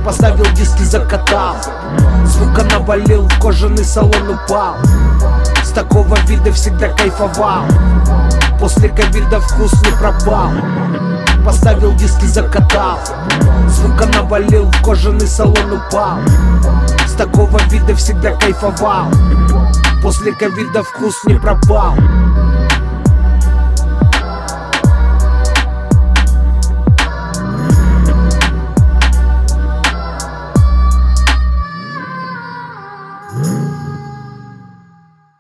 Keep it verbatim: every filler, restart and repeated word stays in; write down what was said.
Поставил диски, закатал, звука навалил, в кожаный салон упал. С такого вида всегда кайфовал, после ковида вкус не пропал. Поставил диски, закатал, звука навалил, в кожаный салон упал. С такого вида всегда кайфовал, после ковида вкус не пропал.